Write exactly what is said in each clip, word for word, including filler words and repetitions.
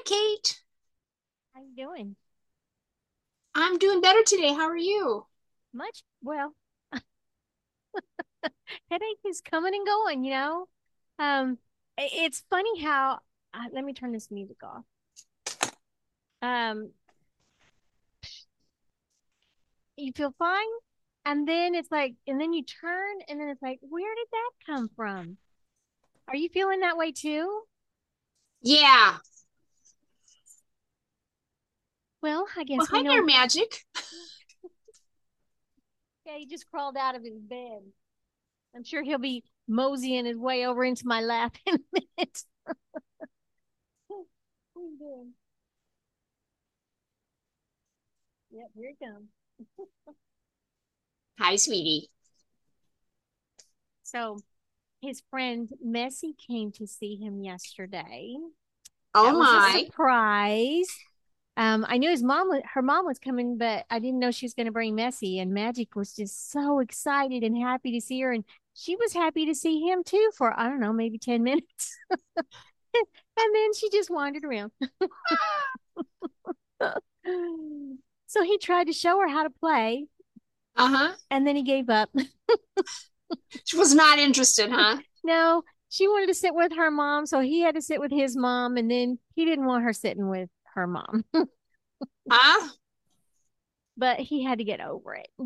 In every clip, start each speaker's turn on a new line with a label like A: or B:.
A: Kate.
B: How you doing?
A: I'm doing better today. How are you?
B: Much well. Headache is coming and going, you know. Um, i- it's funny how. Uh, let me turn this music off. Um, you feel fine, and then it's like, and then you turn, and then it's like, where did that come from? Are you feeling that way too?
A: Yeah.
B: Well, I
A: Well,
B: guess we
A: hi there,
B: know.
A: Magic.
B: Yeah, he just crawled out of his bed. I'm sure he'll be moseying his way over into my lap in a minute. What are you doing? Yep, here it comes.
A: Hi, sweetie.
B: So his friend Messi came to see him yesterday.
A: Oh
B: That was a
A: my.
B: surprise. Um, I knew his mom, wa- her mom was coming, but I didn't know she was going to bring Messi. And Magic was just so excited and happy to see her, and she was happy to see him too for I don't know, maybe ten minutes. And then she just wandered around. So he tried to show her how to play,
A: Uh-huh.
B: and then he gave up.
A: She was not interested, huh?
B: No, she wanted to sit with her mom, so he had to sit with his mom, and then he didn't want her sitting with her mom,
A: Huh?
B: but he had to get over it.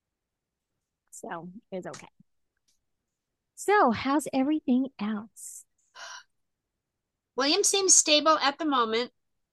B: So it's okay. So, how's everything else?
A: William seems stable at the moment.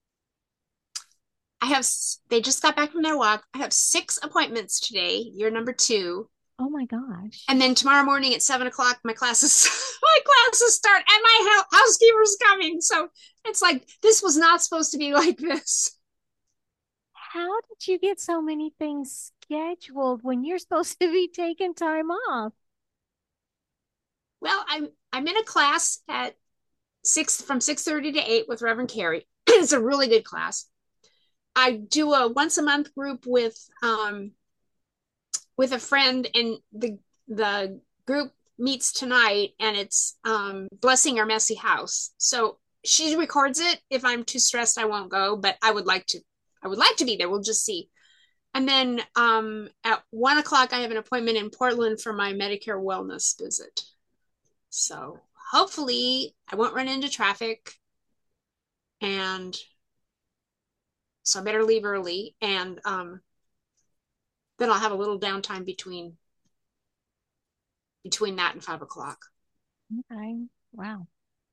A: I have, they just got back from their walk. I have six appointments today. You're number two.
B: Oh my gosh.
A: And then tomorrow morning at seven o'clock, my classes, my classes start, and my housekeeper's coming. So it's like this was not supposed to be like this.
B: How did you get so many things scheduled when you're supposed to be taking time off?
A: Well, I'm I'm in a class at six from six thirty to eight with Reverend Carey. It's a really good class. I do a once a month group with um with a friend, and the the group meets tonight, and it's um blessing our messy house. So she records it. If I'm too stressed, I won't go, but I would like to I would like to be there. We'll just see. And then um at one o'clock I have an appointment in Portland for my Medicare wellness visit. So hopefully I won't run into traffic, and so I better leave early, and um then I'll have a little downtime between between that and five o'clock.
B: Okay. Wow.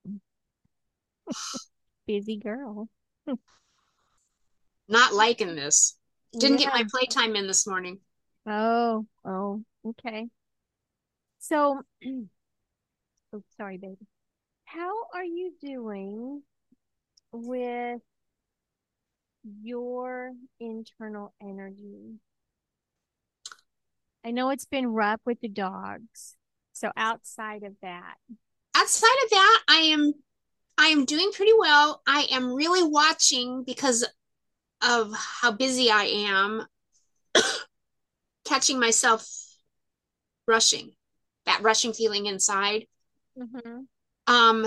B: Busy girl.
A: Not liking this. Didn't get my
B: Yeah.
A: playtime in this morning.
B: Oh, oh, okay. So, oh, sorry, baby. How are you doing with your internal energy? I know it's been rough with the dogs. So outside of that,
A: Outside of that, I am I am doing pretty well. I am really watching because of how busy I am, catching myself rushing, that rushing feeling inside.
B: hmm.
A: Um,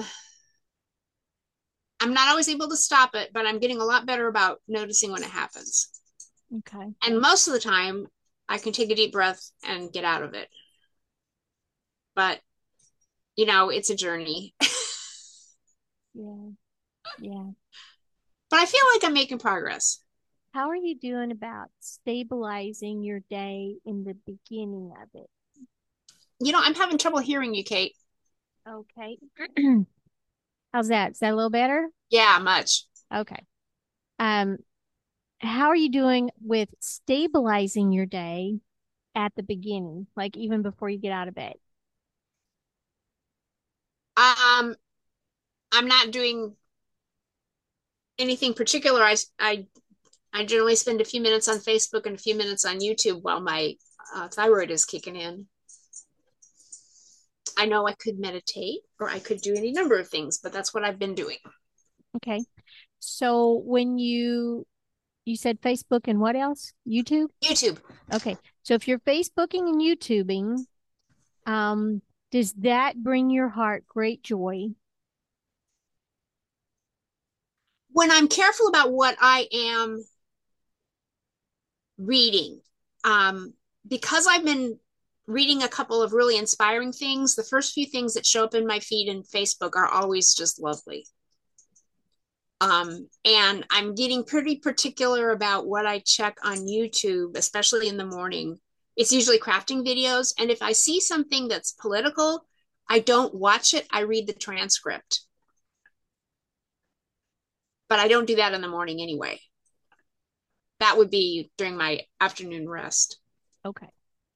A: I'm not always able to stop it, but I'm getting a lot better about noticing when it happens.
B: Okay.
A: And most of the time, I can take a deep breath and get out of it. But, you know, it's a journey.
B: Yeah. Yeah.
A: But I feel like I'm making progress.
B: How are you doing about stabilizing your day in the beginning of it?
A: You know, I'm having trouble hearing you, Kate.
B: Okay. How's that? Is that a little better?
A: Yeah, much.
B: Okay. Um, how are you doing with stabilizing your day at the beginning, like even before you get out of bed?
A: Um, I'm not doing anything particular. I, I, I generally spend a few minutes on Facebook and a few minutes on YouTube while my uh, thyroid is kicking in. I know I could meditate or I could do any number of things, but that's what I've been doing.
B: Okay. So when you you said Facebook and what else? YouTube?
A: YouTube.
B: Okay. So if you're Facebooking and YouTubing, um, does that bring your heart great joy?
A: when I'm careful about what I am reading, um, because I've been reading a couple of really inspiring things, the first few things that show up in my feed and Facebook are always just lovely. Um, and I'm getting pretty particular about what I check on YouTube, especially in the morning. It's usually crafting videos. And if I see something that's political, I don't watch it. I read the transcript. But I don't do that in the morning anyway. That would be during my afternoon rest.
B: Okay.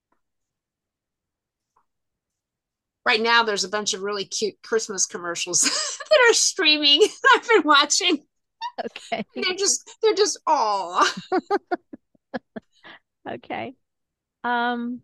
A: Right now, there's a bunch of really cute Christmas commercials that are streaming. I've been watching.
B: Okay.
A: They're just, they're just, oh.
B: Okay. Um,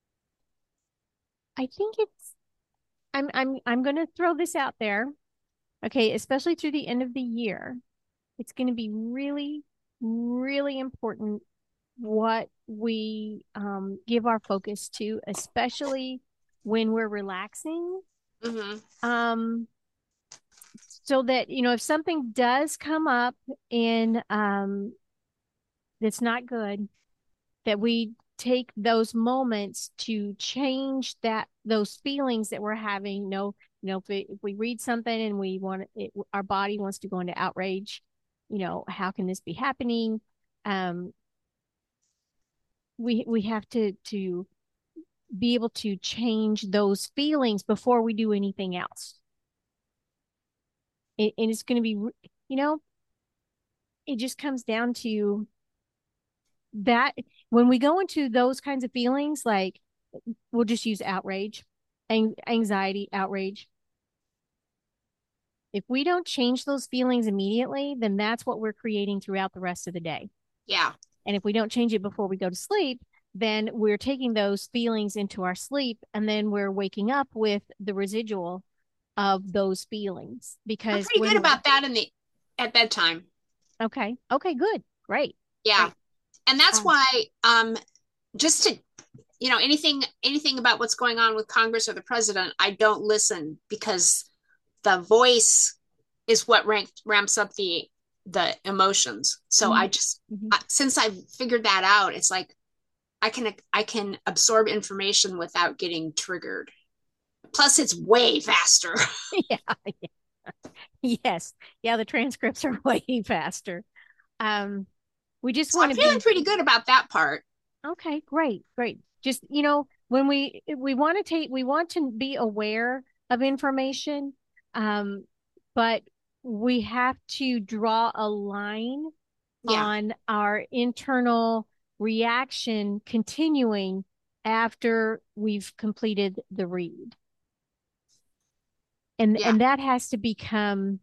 B: I think it's I'm I'm I'm gonna throw this out there. Okay, especially through the end of the year. It's gonna be really, really important what we um give our focus to, especially when we're relaxing.
A: Mm-hmm.
B: Um, so that, you know, if something does come up in um that's not good, that we take those moments to change that those feelings that we're having. You know, you know, if we, if we read something and we want it, our body wants to go into outrage. You know, how can this be happening? Um, we we have to to be able to change those feelings before we do anything else. It, and it's going to be, you know, it just comes down to that when we go into those kinds of feelings, like we'll just use outrage, anxiety, outrage. If we don't change those feelings immediately, then that's what we're creating throughout the rest of the day.
A: Yeah.
B: And if we don't change it before we go to sleep, then we're taking those feelings into our sleep, and then we're waking up with the residual of those feelings.
A: I'm
B: Because
A: pretty good
B: when
A: about that in the at bedtime.
B: okay, okay, good, great,
A: Yeah.
B: great.
A: And that's
B: Um,
A: why um just to you know anything anything about what's going on with Congress or the president, I don't listen because the voice is what rank, ramps up the the emotions. So I
B: mhm,
A: just
B: mhm.
A: I, since I've figured that out, it's like I can I can absorb information without getting triggered. Plus, it's way faster.
B: Yeah, yes, yeah. The transcripts are way faster. Um, we just
A: So
B: want
A: I'm
B: to
A: feeling
B: be
A: pretty good about that part.
B: okay. Great, great. Just, you know, when we we want to take, we want to be aware of information, um, but we have to draw a line
A: Yeah,
B: on our internal reaction continuing after we've completed the read. And
A: yeah,
B: and that has to become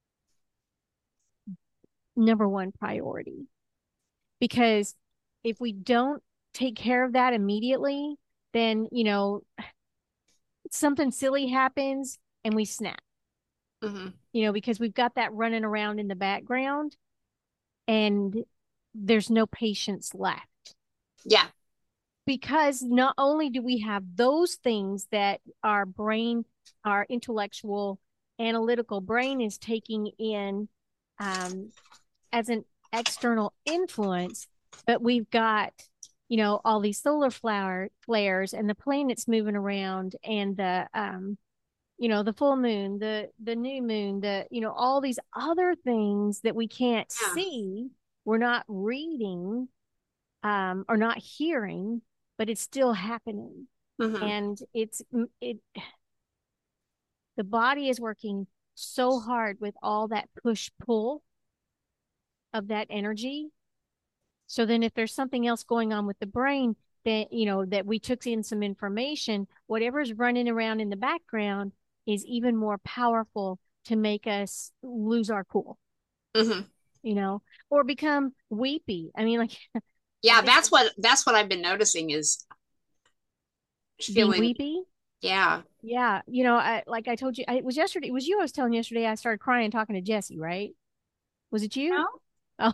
B: number one priority, because if we don't take care of that immediately, then, you know, something silly happens and we snap,
A: hmm,
B: you know, because we've got that running around in the background and there's no patience left.
A: yeah,
B: Because not only do we have those things that our brain, our intellectual, analytical brain is taking in um, as an external influence, but we've got, you know, all these solar flower flares and the planets moving around and the um, you know, the full moon, the the new moon, the, you know, all these other things that we can't
A: yeah,
B: see, we're not reading um or not hearing, but it's still happening.
A: hmm,
B: And it's it the body is working so hard with all that push pull of that energy. So then if there's something else going on with the brain that, you know, that we took in some information, whatever's running around in the background is even more powerful to make us lose our cool,
A: hmm.
B: you know, or become weepy. I mean, like, I
A: Yeah.
B: think
A: That's what that's what I've been noticing is
B: being
A: feeling.
B: weepy.
A: Yeah.
B: Yeah. You know, I, like I told you, I, it was yesterday. It was you I was telling yesterday. I started crying talking to Jesse, right? Was it you?
A: No?
B: Oh,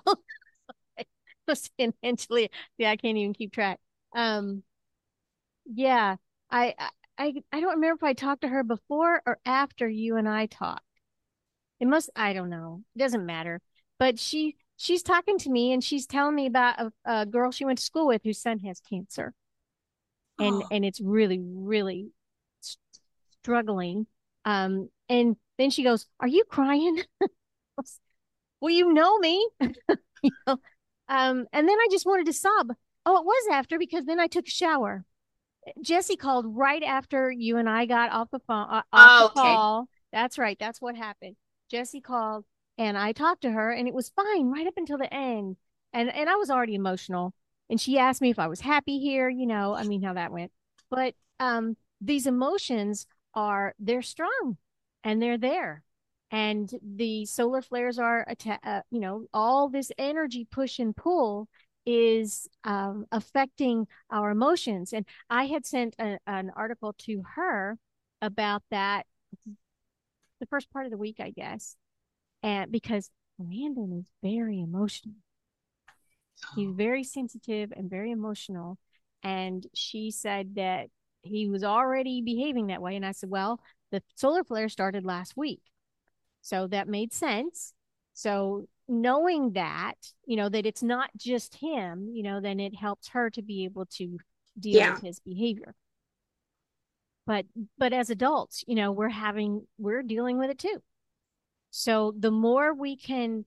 B: mentally. Yeah, I can't even keep track. Um, yeah, I, I, I don't remember if I talked to her before or after you and I talked. It must, I don't know. It doesn't matter. But she she's talking to me and she's telling me about a, a girl she went to school with whose son has cancer. And
A: Oh,
B: and it's really, really struggling. Um, and then she goes, "Are you crying?" Well, you know me. You know? Um, and then I just wanted to sob. Oh, it was after because then I took a shower. Jesse called right after you and I got off the phone, uh, off the
A: oh, okay.
B: call. That's right. That's what happened. Jesse called and I talked to her and it was fine right up until the end. And and I was already emotional. And she asked me if I was happy here, you know, I mean how that went. But um these emotions are they're strong and they're there. And the solar flares are atta- uh, you know, all this energy push and pull is um, affecting our emotions. And I had sent a, an article to her about that the first part of the week, I guess. And because Landon is very emotional, he's very sensitive and very emotional. And she said that he was already behaving that way. And I said, well, the solar flare started last week. So that made sense. So knowing that, you know, that it's not just him, you know, then it helps her to be able to deal with
A: Yeah.
B: his behavior. But but as adults, you know, we're having we're dealing with it too. So the more we can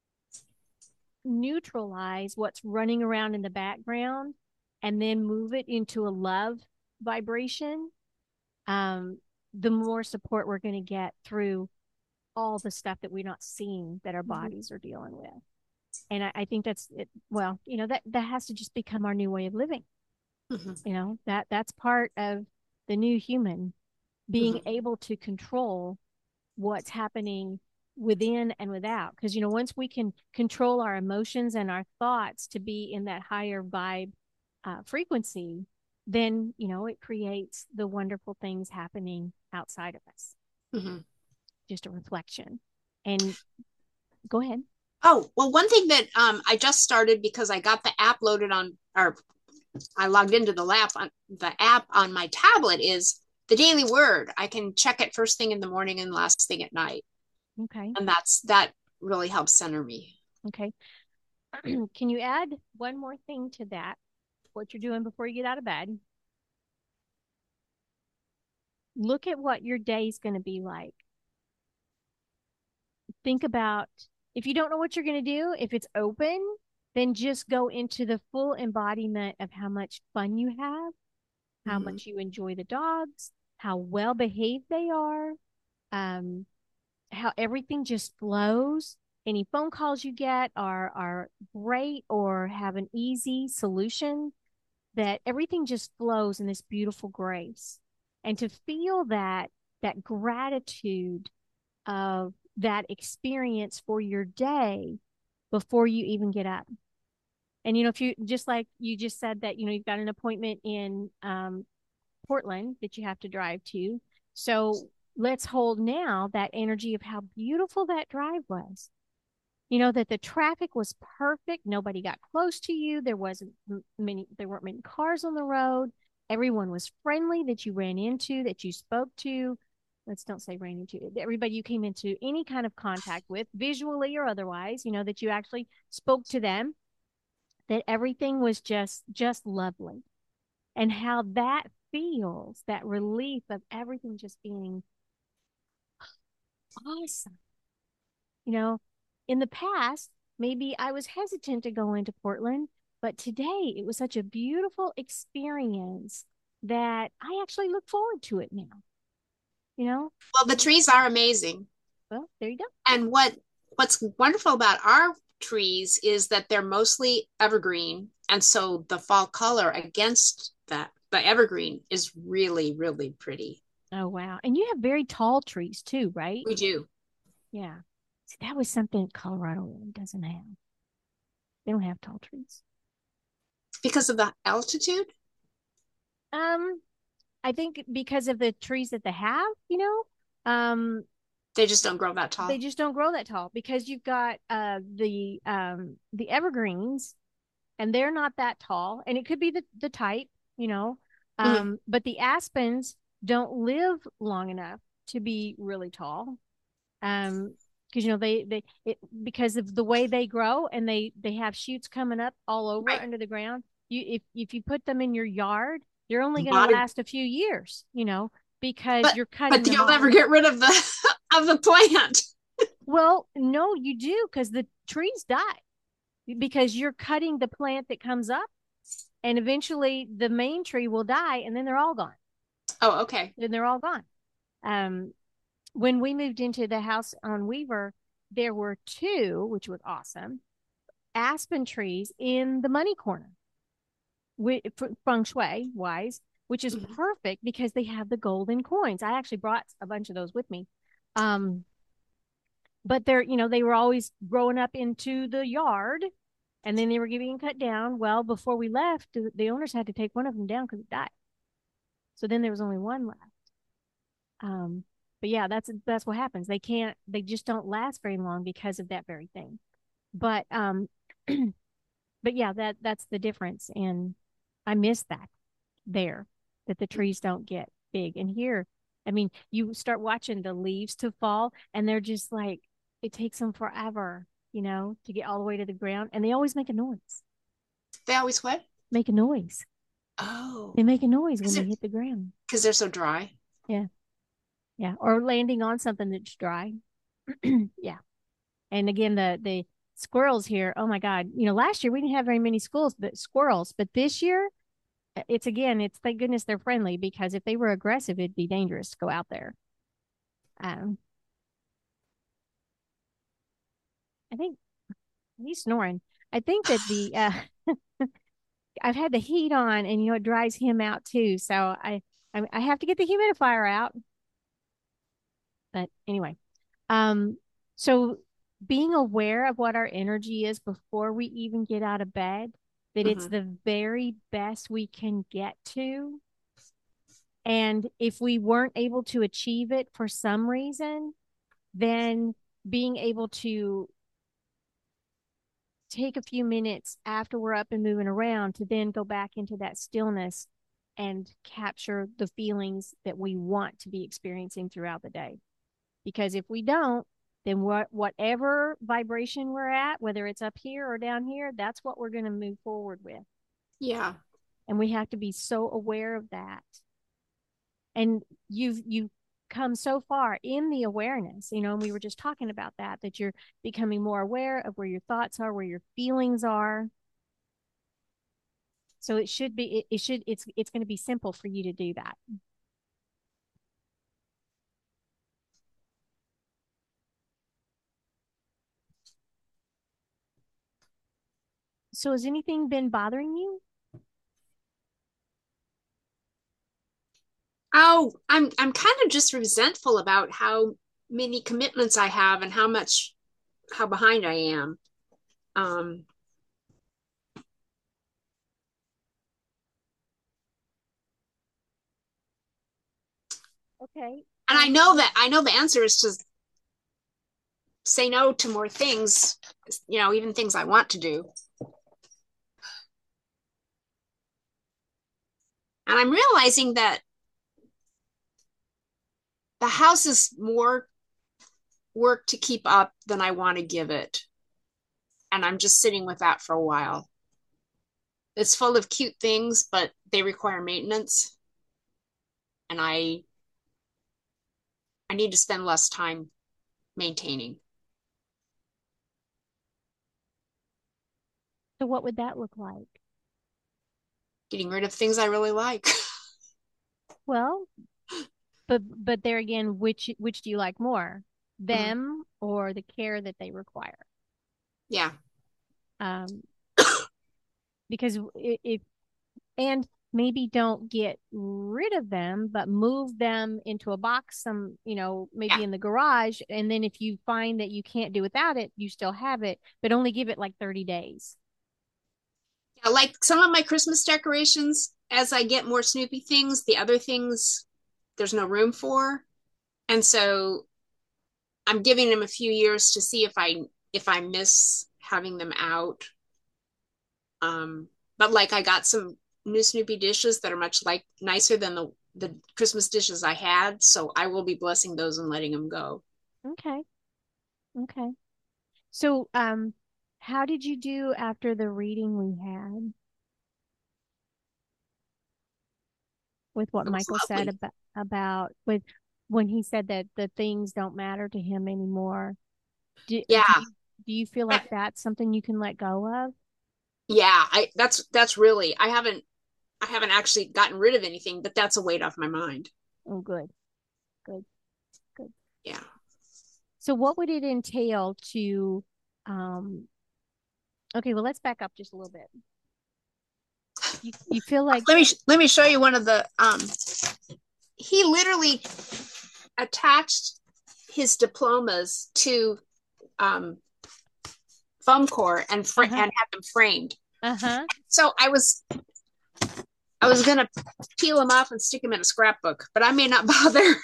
B: neutralize what's running around in the background and then move it into a love vibration, um, the more support we're going to get through all the stuff that we're not seeing that our
A: Mhm.
B: bodies are dealing with. And I, I think that's it. Well, you know, that that has to just become our new way of living.
A: Mhm.
B: You know, that that's part of the new human being
A: Mhm.
B: able to control what's happening within and without. Because, you know, once we can control our emotions and our thoughts to be in that higher vibe uh, frequency, then, you know, it creates the wonderful things happening outside of us,
A: Mhm.
B: just a reflection. And go ahead.
A: Oh, well, one thing that um, I just started because I got the app loaded on, or I logged into the app on the app on my tablet is the Daily Word. I can check it first thing in the morning and last thing at night,
B: Okay.
A: and that's that really helps center me.
B: Okay. Can you add one more thing to that? What you're doing before you get out of bed? Look at what your day is going to be like. Think about if you don't know what you're going to do, if it's open, then just go into the full embodiment of how much fun you have, how
A: Mm-hmm.
B: much you enjoy the dogs, how well behaved they are, um, how everything just flows. Any phone calls you get are are great or have an easy solution that everything just flows in this beautiful grace. And to feel that that gratitude of that experience for your day before you even get up. And you know, if you just like you just said that, you know, you've got an appointment in um, Portland that you have to drive to. So let's hold now that energy of how beautiful that drive was. You know, that the traffic was perfect. Nobody got close to you. There wasn't many, there weren't many cars on the road. Everyone was friendly that you ran into, that you spoke to. Let's don't say ran into everybody you came into any kind of contact with, visually or otherwise, you know, that you actually spoke to them, that everything was just, just lovely. And how that feels, that relief of everything just being awesome. You know, in the past, maybe I was hesitant to go into Portland, but today it was such a beautiful experience that I actually look forward to it now. You know,
A: Well, the trees are amazing,
B: well, there you go.
A: and what what's wonderful about our trees is that they're mostly evergreen, and so the fall color against that the evergreen is really really pretty.
B: Oh, wow. And you have very tall trees too, right?
A: We do
B: Yeah. See, that was something Colorado really doesn't have. They don't have tall trees.
A: because of the altitude.
B: Um, I think because of the trees that they have, you know, um,
A: They just don't grow that
B: they
A: tall.
B: just don't grow that tall because you've got uh the um the evergreens and they're not that tall and it could be the the type, you know.
A: Mm-hmm.
B: Um, but the aspens don't live long enough to be really tall. Um, because you know they they it, because of the way they grow, and they they have shoots coming up all over
A: Right.
B: under the ground. You if if you put them in your yard, they're only going to
A: Body,
B: last a few years, you know, because
A: but
B: you're
A: but
B: cutting them
A: you'll
B: off.
A: never get rid of the of the plant.
B: Well, no, you do, because the trees die because you're cutting the plant that comes up, and eventually the main tree will die, and then they're all gone.
A: Oh, okay.
B: Then they're all gone. Um, when we moved into the house on Weaver, there were two, which was awesome, aspen trees in the money corner, feng shui wise, which is
A: Mhm.
B: perfect because they have the golden coins. I actually brought a bunch of those with me. Um, but they're, you know, they were always growing up into the yard, and then they were getting cut down. Well, before we left, the, the owners had to take one of them down because it died. So then there was only one left. Um, but yeah, that's that's what happens. They can't, they just don't last very long because of that very thing. But um, but yeah, that that's the difference, and I miss that there, that the trees don't get big. And here, I mean, you start watching the leaves to fall, and they're just like, it takes them forever, you know, to get all the way to the ground, and they always make a noise.
A: They always what?
B: Make a noise.
A: Oh,
B: They make a noise when
A: because
B: they
A: they're
B: hit the ground.
A: because they're so dry.
B: Yeah, yeah, or landing on something that's dry. Yeah. And again, the the squirrels here, oh my God, you know, last year we didn't have very many schools, but squirrels, but this year it's again, it's thank goodness they're friendly, because if they were aggressive, it'd be dangerous to go out there. Um, I think he's snoring. I think that the uh, I've had the heat on, and you know it dries him out too. So I I, I have to get the humidifier out. But anyway, um, so being aware of what our energy is before we even get out of bed, that it's
A: Hmm.
B: the very best we can get to. And if we weren't able to achieve it for some reason, then being able to take a few minutes after we're up and moving around to then go back into that stillness and capture the feelings that we want to be experiencing throughout the day. Because if we don't, then what whatever vibration we're at, whether it's up here or down here, that's what we're going to move forward with.
A: Yeah.
B: And we have to be so aware of that. And you've you've come so far in the awareness, you know, and we were just talking about that, that you're becoming more aware of where your thoughts are, where your feelings are. So it should be it, it should it's it's going to be simple for you to do that. So has anything been bothering you?
A: Oh, I'm I'm kind of just resentful about how many commitments I have and how much how behind I am. Um,
B: Okay.
A: and I
B: Um,
A: know that I know the answer is to say no to more things, you know, even things I want to do. And I'm realizing that the house is more work to keep up than I want to give it. And I'm just sitting with that for a while. It's full of cute things, but they require maintenance. And I I need to spend less time maintaining.
B: so what would that look like?
A: Getting rid of things I really like.
B: Well, but but there again, which which do you like more?
A: Mhm.
B: Them or the care that they require?
A: Yeah.
B: Um, because if and maybe don't get rid of them, but move them into a box, some, you know,
A: Yeah.
B: maybe in the garage. And then if you find that you can't do without it, you still have it, but only give it like thirty days.
A: Yeah. Like some of my Christmas decorations, as I get more Snoopy things, the other things there's no room for. And so I'm giving them a few years to see if I if I miss having them out. Um, but like I got some new Snoopy dishes that are much like nicer than the the Christmas dishes I had, so I will be blessing those and letting them go.
B: Okay. Okay. So, um, how did you do after the reading we had with what
A: It was
B: Michael said
A: lovely.
B: about about with when he said that the things don't matter to him anymore? Do,
A: Yeah.
B: do you do you feel like that's something you can let go of?
A: Yeah, I that's that's really I haven't I haven't actually gotten rid of anything, but that's a weight off my mind.
B: Oh, good, good, good.
A: Yeah.
B: So, what would it entail to, um, okay, well, let's back up just a little bit. You you feel like,
A: Let me let me show you one of the um he literally attached his diplomas to um foam core and fr-
B: uh-huh,
A: and had them framed.
B: uh-huh.
A: So I was I was gonna peel them off and stick them in a scrapbook, but I may not bother.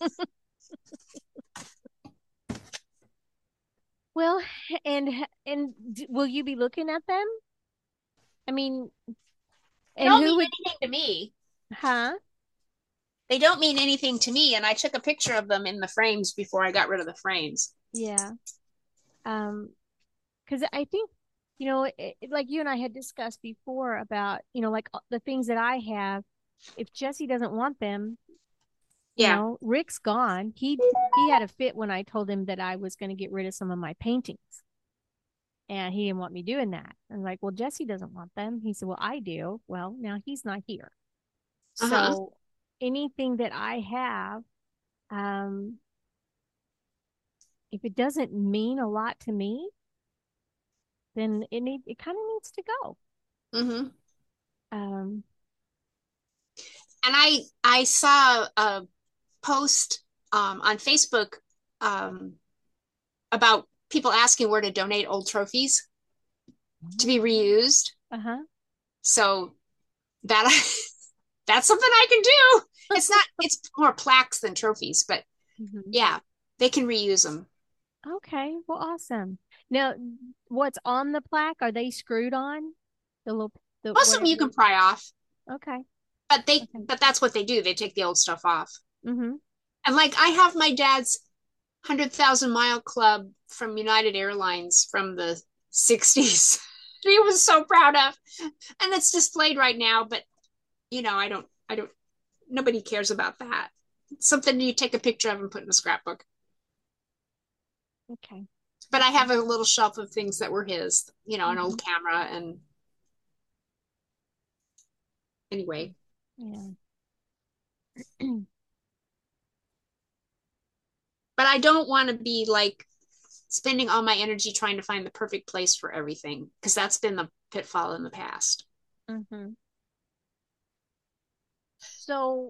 B: Well, and and d- will you be looking at them? I mean,
A: They
B: and
A: don't
B: who
A: mean
B: would,
A: anything to me.
B: huh?
A: They don't mean anything to me, and I took a picture of them in the frames before I got rid of the frames.
B: Yeah. Um, because I think, you know, it, it- like you and I had discussed before about, you know, like uh, the things that I have, if Jesse doesn't want them, you
A: Yeah.
B: know, Rick's gone. He he had a fit when I told him that I was going to get rid of some of my paintings. And he didn't want me doing that. I'm like, well, Jesse doesn't want them. He said, well, I do. Well, now he's not here.
A: Uh huh.
B: So anything that I have, um, if it doesn't mean a lot to me, then it need it kind of needs to go.
A: Mm-hmm.
B: Um,
A: And I I saw a post um, on Facebook um, about people asking where to donate old trophies to be reused.
B: uh-huh.
A: So that that's something I can do. It's not it's more plaques than trophies, but
B: Mhm.
A: yeah, they can reuse them.
B: Okay, well, awesome. Now, what's on the plaque? Are they screwed on? The little, the
A: Most of them
B: whatever.
A: you can pry off,
B: Okay,
A: but they
B: okay.
A: but that's what they do. They take the old stuff off.
B: Mm-hmm.
A: And like I have my dad's one hundred thousand mile club from United Airlines from the sixties. He was so proud of. And it's displayed right now, but you know, I don't I don't nobody cares about that. It's something you take a picture of and put in a scrapbook.
B: Okay.
A: But I
B: Okay.
A: have a little shelf of things that were his, you know, an
B: Mm-hmm.
A: old camera and anyway.
B: Yeah.
A: But I don't want to be like spending all my energy trying to find the perfect place for everything because that's been the pitfall in the past.
B: Mm-hmm. So,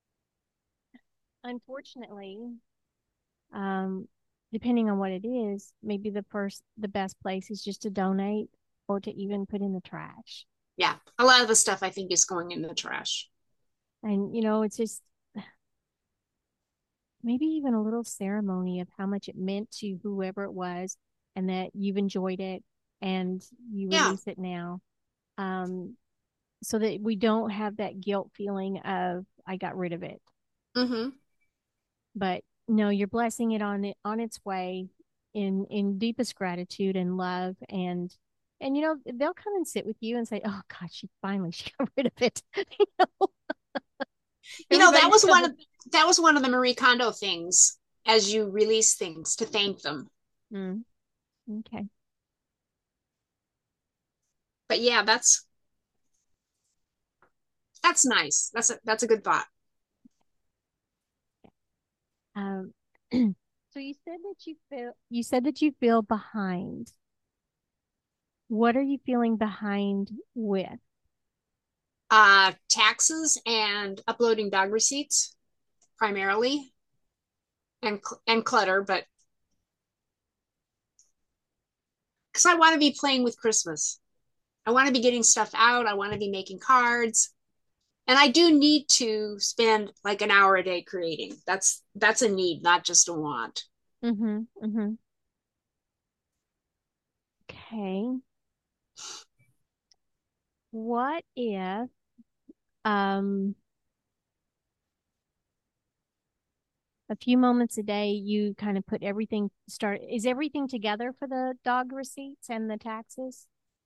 B: unfortunately, um, depending on what it is, maybe the first, the best place is just to donate or to even put in the trash.
A: Yeah, a lot of the stuff I think is going in the trash.
B: And, you know, it's just maybe even a little ceremony of how much it meant to whoever it was and that you've enjoyed it and you
A: Yeah.
B: release it now. Um, so that we don't have that guilt feeling of I got rid of it.
A: Mm-hmm.
B: But no, you're blessing it on it on its way in in deepest gratitude and love and and you know they'll come and sit with you and say, "Oh God, she finally she got rid of it." You know,
A: You know, that
B: everybody
A: was one
B: feels.
A: of that was one of the Marie Kondo things as you release things to thank them.
B: Mm, okay.
A: But yeah, that's that's nice. That's a that's a good thought.
B: Um, so you said that you feel you said that you feel behind. What are you feeling behind with?
A: Uh taxes and uploading dog receipts primarily and and clutter, but because I want to be playing with Christmas. I want to be getting stuff out. I want to be making cards. And I do need to spend like an hour a day creating. That's that's a need, not just a want.
B: Mm-hmm. Mm-hmm. Okay. What if um a few moments a day, you kind of put everything start. Is everything together for the dog receipts and the taxes?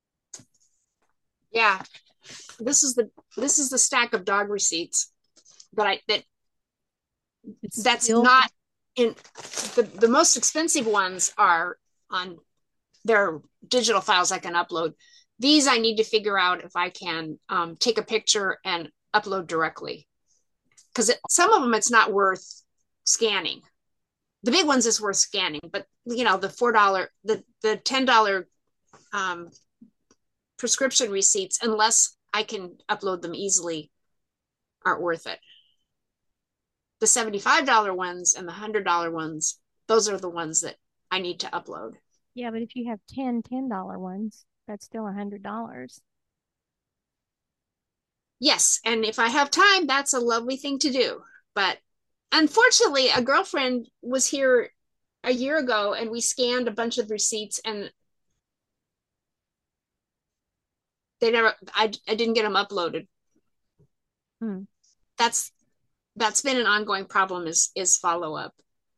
A: Yeah, this is the this is the stack of dog receipts that I that
B: It's
A: that's
B: still,
A: not in the the most expensive ones are on their digital files I can upload. These I need to figure out if I can um, take a picture and upload directly because some of them it's not worth scanning. The big ones is worth scanning, but you know the four dollar the the ten dollar um, prescription receipts, unless I can upload them easily, aren't worth it. The seventy-five dollar ones and the one hundred dollar ones, those are the ones that I need to upload.
B: yeah, but if you have ten ten dollar ones, that's still a hundred dollars.
A: Yes, and if I have time, that's a lovely thing to do. But unfortunately, a girlfriend was here a year ago and we scanned a bunch of receipts and they never I, I didn't get them uploaded.
B: Hmm.
A: That's that's been an ongoing problem is is follow up.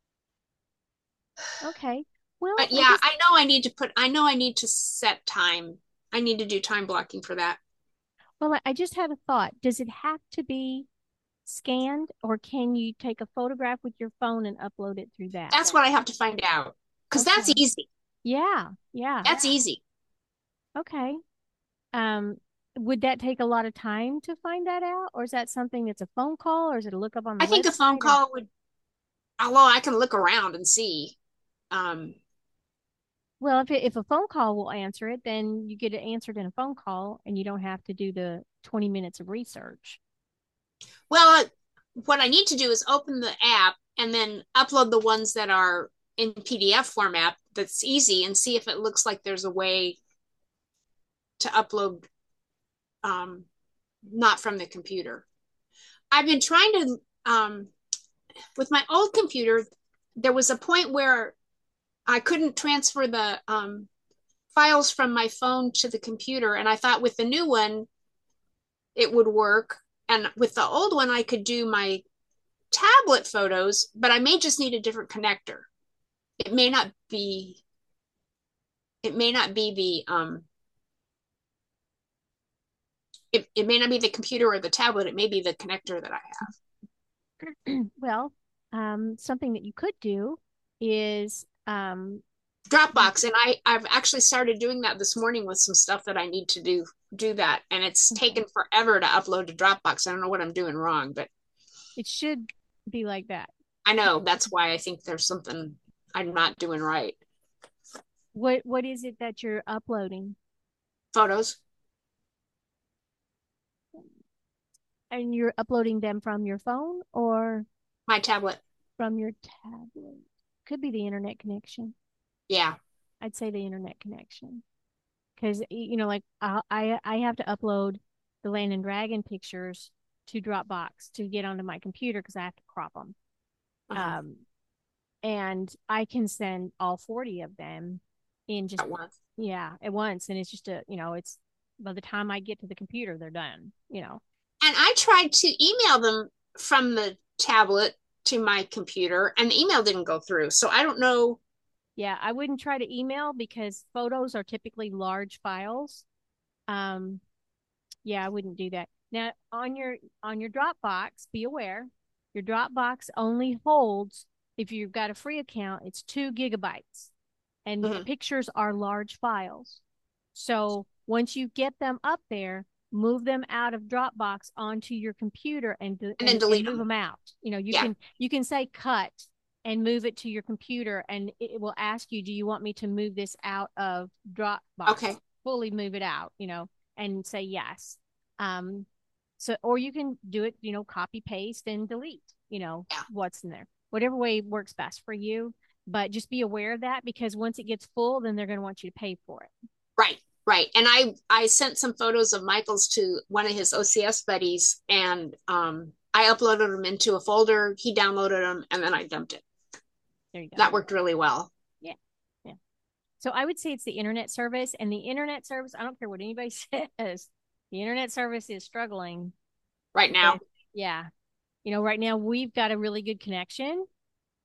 B: Okay. Well,
A: But
B: I
A: yeah,
B: just,
A: I know I need to put I know I need to set time. I need to do time blocking for that.
B: well, I just had a thought. Does it have to be scanned, or can you take a photograph with your phone and upload it through that?
A: That's what I have to find out because that's
B: Okay.
A: easy.
B: Yeah. Yeah.
A: That's easy.
B: Okay. Um, would that take a lot of time to find that out, or is that something that's a phone call, or is it a look up on the
A: I think a phone
B: website, or
A: call would, although I can look around and see. Um,
B: well, if it, if a phone call will answer it, then you get it answered in a phone call, and you don't have to do the twenty minutes of research.
A: well, what I need to do is open the app and then upload the ones that are in P D F format. That's easy, and see if it looks like there's a way to upload, um, not from the computer. I've been trying to, um, with my old computer, there was a point where I couldn't transfer the um, files from my phone to the computer. And I thought with the new one, it would work. And with the old one, I could do my tablet photos, but I may just need a different connector. It may not be, it may not be the, um, it, it may not be the computer or the tablet. It may be the connector that I have.
B: Well, um, something that you could do is um,
A: Dropbox, and I I've actually started doing that this morning with some stuff that I need to do do that, and it's
B: okay.
A: taken forever to upload to Dropbox. I don't know what I'm doing wrong, but
B: It should be like that.
A: I know that's why I think there's something I'm not doing right.
B: What what is it that you're uploading?
A: Photos,
B: And you're uploading them from your phone or
A: my tablet.
B: from your tablet? Could be the internet connection.
A: Yeah.
B: I'd say the internet connection. Because you know, like I I I have to upload the Land and Dragon pictures to Dropbox to get onto my computer because I have to crop them.
A: Uh-huh.
B: Um, and I can send all forty of them in just,
A: At once.
B: yeah, at once. And it's just a, you know, it's by the time I get to the computer, they're done, you know.
A: And I tried to email them from the tablet to my computer, and the email didn't go through. So I don't know.
B: Yeah, I wouldn't try to email because photos are typically large files. Um, yeah, I wouldn't do that. Now on your on your Dropbox, be aware, your Dropbox only holds, if you've got a free account, it's two gigabytes. And
A: Mhm.
B: pictures are large files. So once you get them up there, move them out of Dropbox onto your computer and
A: And then
B: and and
A: delete
B: move
A: them.
B: them out. You know, you
A: Yeah.
B: can you can say cut and move it to your computer, and it will ask you, do you want me to move this out of
A: Okay.
B: Dropbox? Fully move it out, you know, and say yes. Um, so or you can do it, you know, copy paste and delete, you know,
A: Yeah.
B: what's in there. Whatever way works best for you, but just be aware of that because once it gets full, then they're going to want you to pay for it.
A: Right. Right. And I I sent some photos of Michael's to one of his O C S buddies, and um I uploaded them into a folder. He downloaded them, and then I dumped it.
B: There you go.
A: That worked really well.
B: Yeah. Yeah. So I would say it's the internet service, and the internet service, I don't care what anybody says, the internet service is struggling
A: Right
B: with,
A: now.
B: yeah. You know, right now we've got a really good connection.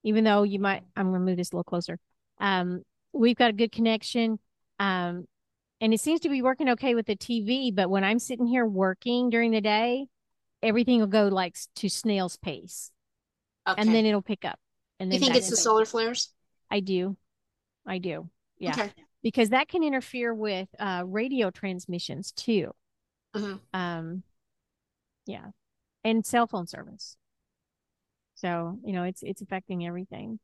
B: even though you might, I'm going to move this a little closer. Um, we've got a good connection. Um, and it seems to be working okay with the T V, but when I'm sitting here working during the day, everything will go like s- to snail's pace and then
A: Okay.
B: it'll pick up and
A: You
B: then
A: think
B: back
A: it's
B: to
A: the
B: base.
A: solar flares?
B: I do. I do. Yeah.
A: Okay.
B: Because that can interfere with uh, radio transmissions too.
A: Hmm.
B: Um, yeah. And cell phone service. So, you know, it's it's affecting everything.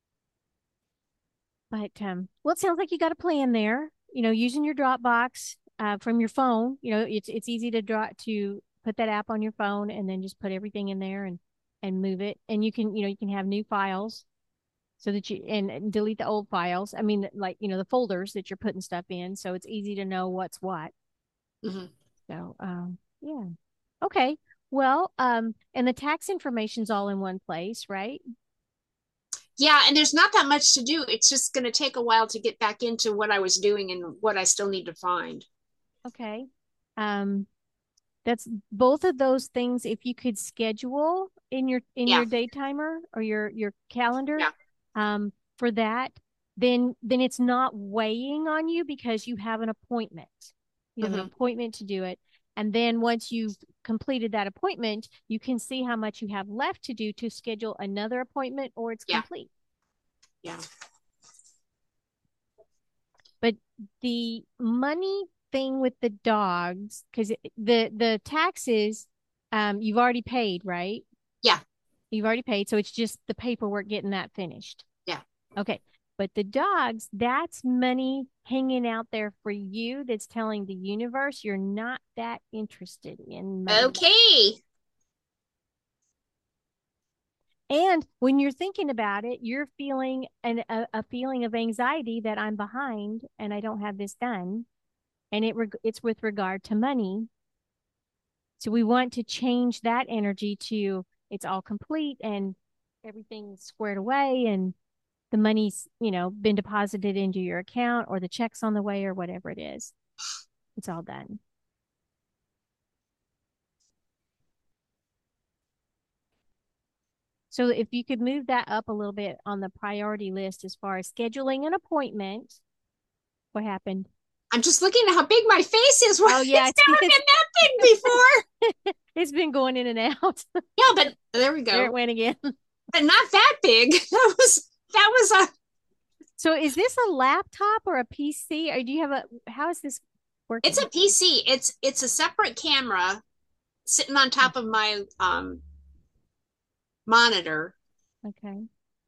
B: But um, well, it sounds like you got a plan there. You know, using your Dropbox uh, from your phone. You know, it's it's easy to draw to put that app on your phone and then just put everything in there and and move it. And you can, you know, you can have new files so that you and, and delete the old files. I mean, like, you know, the folders that you're putting stuff in, so it's easy to know what's what.
A: Hmm.
B: So, um, yeah. Okay. Well, um, and the tax information's all in one place, right?
A: Yeah, and there's not that much to do. It's just going to take a while to get back into what I was doing and what I still need to find.
B: Okay. Um, that's both of those things. If you could schedule in your in
A: Yeah,
B: your day timer or your your calendar,
A: yeah.
B: um, for that, then then it's not weighing on you because you have an appointment. You have an
A: Hmm.
B: appointment to do it, and then once you've completed that appointment, you can see how much you have left to do to schedule another appointment or it's
A: Yeah,
B: complete.
A: yeah.
B: But the money thing with the dogs, because the the taxes, um, you've already paid, right?
A: Yeah,
B: You've already paid, so it's just the paperwork getting that finished.
A: yeah.
B: Okay. But the dogs, that's money hanging out there for you that's telling the universe you're not that interested in money.
A: Okay.
B: And when you're thinking about it, you're feeling an, a, a feeling of anxiety that I'm behind and I don't have this done. And it it's with regard to money. So we want to change that energy to it's all complete and everything's squared away and the money's, you know, been deposited into your account or the check's on the way or whatever it is. It's all done. So if you could move that up a little bit on the priority list as far as scheduling an appointment, what happened?
A: I'm just looking at how big my face is.
B: Oh yeah,
A: It's
B: it's
A: never
B: it's,
A: been that big before.
B: it's been going in and out.
A: Yeah, but there we
B: There it
A: go.
B: went again.
A: But not that big. That was that was a
B: So is this a laptop or a P C? Or do you have a how is this
A: it's
B: working?
A: a P C. It's it's a separate camera sitting on top of my um monitor.
B: Okay.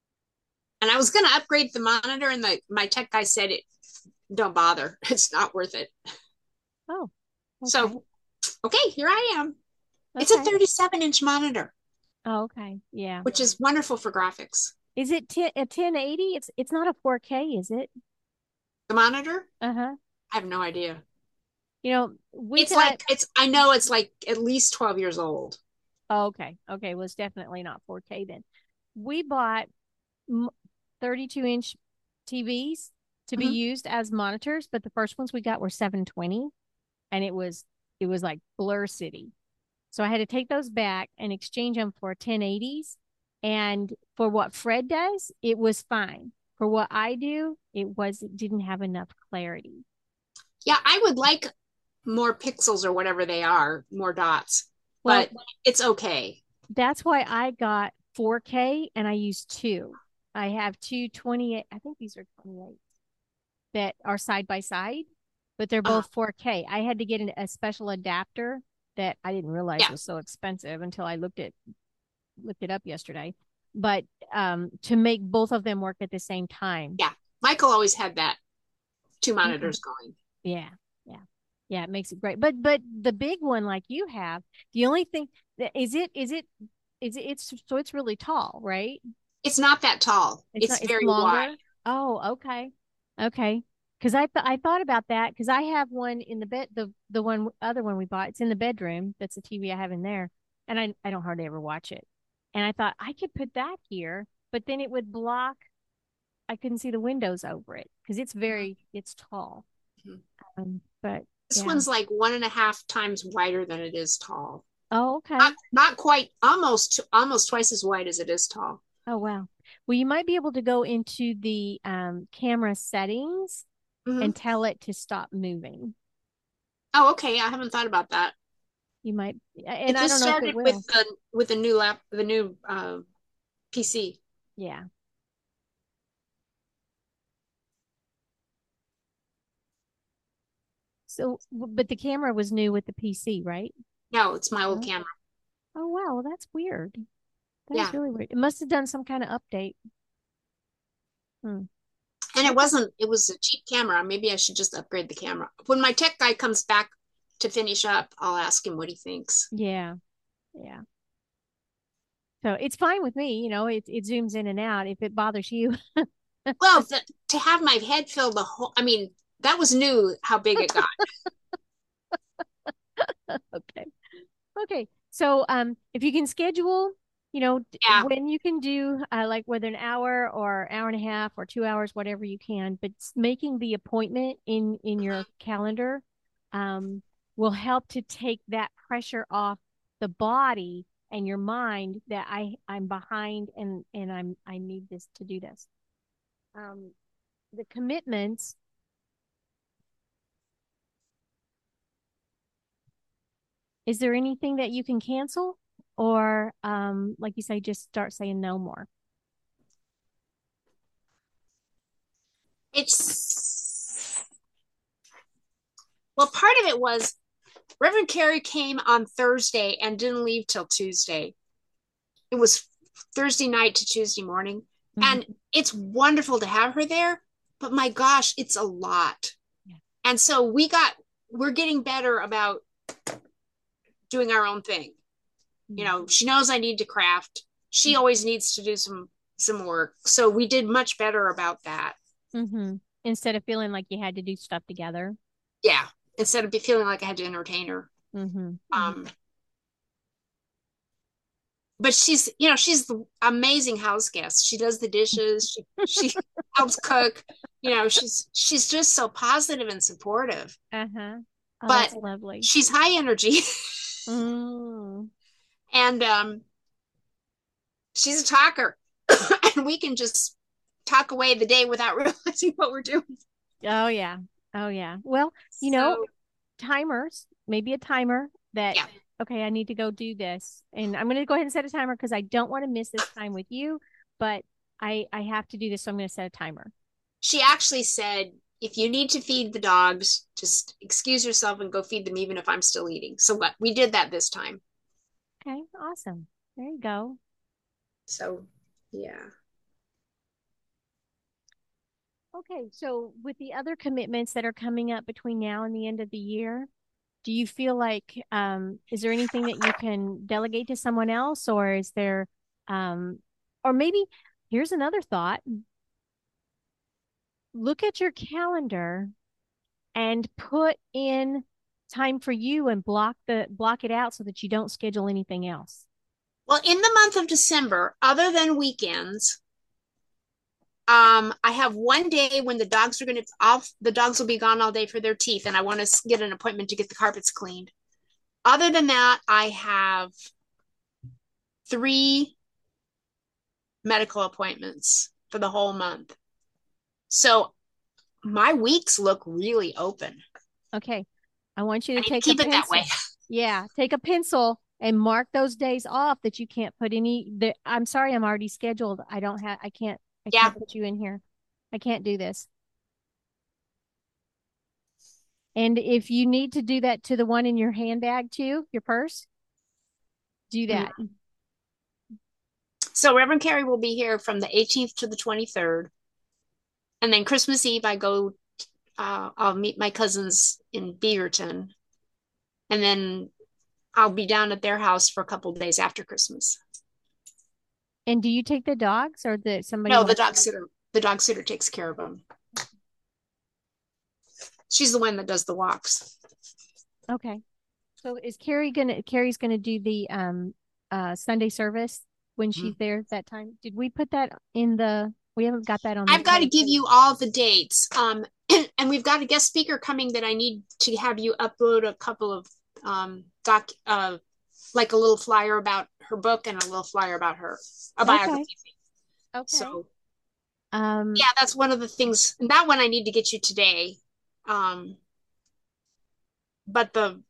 A: And I was going to upgrade the monitor, and the my tech guy said it don't bother. It's not worth it.
B: Oh, okay.
A: So okay, here I am. It's a
B: Okay.
A: thirty-seven inch monitor,
B: Oh, okay. Yeah.
A: which is wonderful for graphics.
B: Is it ten, a ten eighty? It's it's not a four K, is it?
A: The monitor,
B: Uh-huh.
A: I have no idea.
B: You know, we
A: It's
B: got
A: like it's I know it's like at least twelve years old.
B: oh, okay. Okay, well, it's definitely not four K then. We bought thirty-two inch T Vs to be
A: Mhm.
B: used as monitors, but the first ones we got were seven twenty and it was it was like Blur City. So I had to take those back and exchange them for ten eighties. And for what Fred does, it was fine. For what I do, it was it didn't have enough clarity.
A: Yeah, I would like more pixels or whatever they are, more dots,
B: Well,
A: but it's okay.
B: that's why I got four K and I use two. I have two twenty-eight, I think these are twenty-eight that are side by side, but they're
A: Uh,
B: both four K. I had to get an, a special adapter that I didn't realize
A: yeah,
B: was so expensive until I looked at looked it up yesterday. But um, to make both of them work at the same time.
A: yeah. Michael always had that two
B: Okay.
A: monitors going.
B: Yeah, yeah, yeah. It makes it great. But but the big one like you have, the only thing is it is it is it it's so it's really tall, right?
A: It's not that tall.
B: It's
A: It's
B: not, it's
A: very wide.
B: longer. Oh, okay. Okay. Because I th I thought about that because I have one in the bed, the the one other one we bought. It's in the bedroom. That's the T V I have in there, and I I don't hardly ever watch it. And I thought I could put that here, but then it would block. I couldn't see the windows over it because it's very it's tall.
A: Mhm.
B: Um, but
A: This
B: yeah.
A: one's like one and a half times wider than it is tall.
B: Oh,
A: Not,
B: okay.
A: not quite, almost almost twice as wide as it is tall.
B: Oh, wow. Well, you might be able to go into the um, camera settings
A: Hmm.
B: and tell it to stop moving.
A: Oh, okay. I haven't thought about that.
B: You might, and
A: It
B: I
A: just
B: don't know if it
A: started with
B: will.
A: the with the new lap, the new uh, P C.
B: Yeah. So, but the camera was new with the P C, right?
A: No, it's my old
B: No.
A: camera.
B: Oh, wow. Well, that's weird. That is
A: Yeah.
B: really weird. It must have done some kind of update. Hmm.
A: And it
B: Okay.
A: wasn't, it was a cheap camera. Maybe I should just upgrade the camera. When my tech guy comes back to finish up, I'll ask him what he thinks.
B: Yeah. Yeah. So it's fine with me. You know, it, it zooms in and out if it bothers you.
A: Well, the, to have my head fill the whole, I mean, that was new how big it got.
B: Okay. Okay. So, um, if you can schedule, you know, d-
A: Yeah.
B: when you can do, uh, like whether an hour or hour and a half or two hours, whatever you can, but s- making the appointment in in your calendar, um, will help to take that pressure off the body and your mind that I I'm behind and and I'm I need this to do this. Um, the commitments. Is there anything that you can cancel, or, um, like you say, just start saying no more?
A: It's, well, part of it was Reverend Carey came on Thursday and didn't leave till Tuesday. It was Thursday night to Tuesday morning. And
B: Mhm.
A: it's wonderful to have her there, but my gosh, it's a lot.
B: Yeah.
A: And so we got, we're getting better about doing our own thing. You
B: Mhm.
A: know, she knows I need to craft. She always needs to do some some work. So we did much better about that.
B: Mm-hmm. Instead of feeling like you had to do stuff together.
A: Yeah. Instead of be feeling like I had to entertain her.
B: Mm-hmm. Mm-hmm.
A: Um, but she's, you know, she's the amazing house guest. She does the dishes. She she helps cook. You know, she's she's just so positive and supportive.
B: Uh-huh. Oh,
A: But
B: that's lovely.
A: she's high energy,
B: Mm.
A: and um, she's a talker, and we can just talk away the day without realizing what we're doing.
B: Oh yeah. Oh yeah. Well, you know,
A: So
B: timers, maybe a timer that,
A: yeah,
B: okay, I need to go do this. And I'm going to go ahead and set a timer because I don't want to miss this time with you, but I I have to do this, so I'm going to set a timer.
A: she actually said, if you need to feed the dogs, just excuse yourself and go feed them, even if I'm still eating. So what we did that this time.
B: Okay, awesome. There you go.
A: So yeah.
B: Okay, so with the other commitments that are coming up between now and the end of the year, do you feel like, um, is there anything that you can delegate to someone else, or is there, um, or maybe here's another thought. Look at your calendar and put in time for you and block the block it out so that you don't schedule anything else.
A: Well, in the month of December, other than weekends, um, I have one day when the dogs are going to off. The dogs will be gone all day for their teeth, and I want to get an appointment to get the carpets cleaned. Other than that, I have three medical appointments for the whole month. So my weeks look really open.
B: Okay. I want you
A: I
B: to
A: need to
B: take a
A: keep it that way.
B: pencil. Yeah, take a pencil and mark those days off that you can't put any the I'm sorry, I'm already scheduled. I don't have I can't I
A: Yeah.
B: can't put you in here. I can't do this. And if you need to do that to the one in your handbag too, your purse, do that.
A: Mm-hmm. So Reverend Carey will be here from the eighteenth to the twenty-third. And then Christmas Eve, I go, uh, I'll meet my cousins in Beaverton. And then I'll be down at their house for a couple of days after Christmas.
B: And do you take the dogs or the somebody
A: No, the
B: watch?
A: dog sitter, the dog sitter takes care of them. She's the one that does the walks.
B: Okay. So is Carrie gonna Carrie's gonna do the um uh Sunday service when she's there that time? Did we put that in the we haven't got that on the
A: I've got to
B: page.
A: give you all the dates. Um, and we've got a guest speaker coming that I need to have you upload a couple of um, doc, uh, like a little flyer about her book and a little flyer about her, a
B: Okay.
A: biography.
B: Okay.
A: So
B: Um,
A: yeah, that's one of the things. And that one I need to get you today. Um, but the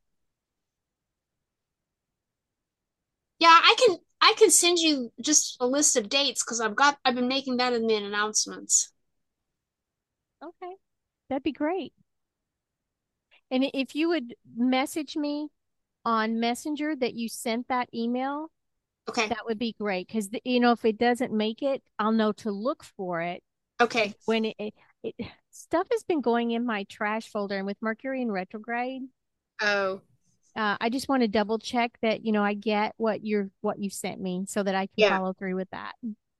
A: yeah, I can I can send you just a list of dates because I've got I've been making that in the announcements.
B: okay. That'd be great. And if you would message me on Messenger that you sent that email,
A: Okay.
B: that would be great. Because, you know, if it doesn't make it, I'll know to look for it
A: Okay.
B: when it, it, it stuff has been going in my trash folder. And with Mercury in retrograde,
A: Oh,
B: uh, I just want to double check that, you know, I get what you're what you sent me so that I can
A: yeah.
B: follow through with that.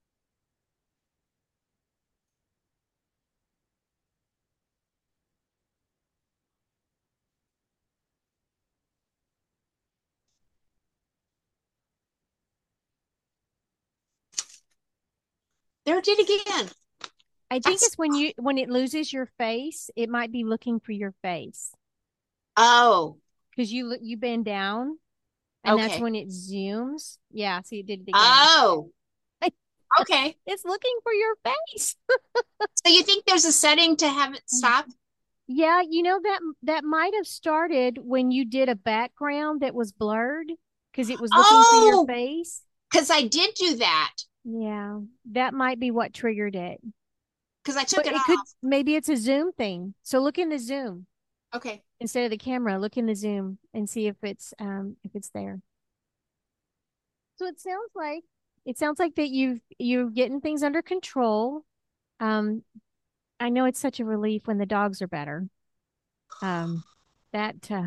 A: There it did again.
B: I think
A: That's
B: it's when you when it loses your face, it might be looking for your face
A: oh,
B: because you look you bend down and that's
A: okay.
B: when it zooms. Yeah, see, it did it again.
A: Oh, okay.
B: It's looking for your face.
A: So you think there's a setting to have it stop?
B: Yeah, you know that that might have started when you did a background that was blurred because it was looking for your
A: Oh,
B: face.
A: because I did do that
B: Yeah, that might be what triggered it.
A: because I took
B: But
A: it
B: it could
A: off.
B: maybe it's a zoom thing. So look in the zoom
A: Okay.
B: instead of the camera. Look in the zoom and see if it's um if it's there. So it sounds like it sounds like that you've you're getting things under control. Um, I know it's such a relief when the dogs are better. Um, that uh,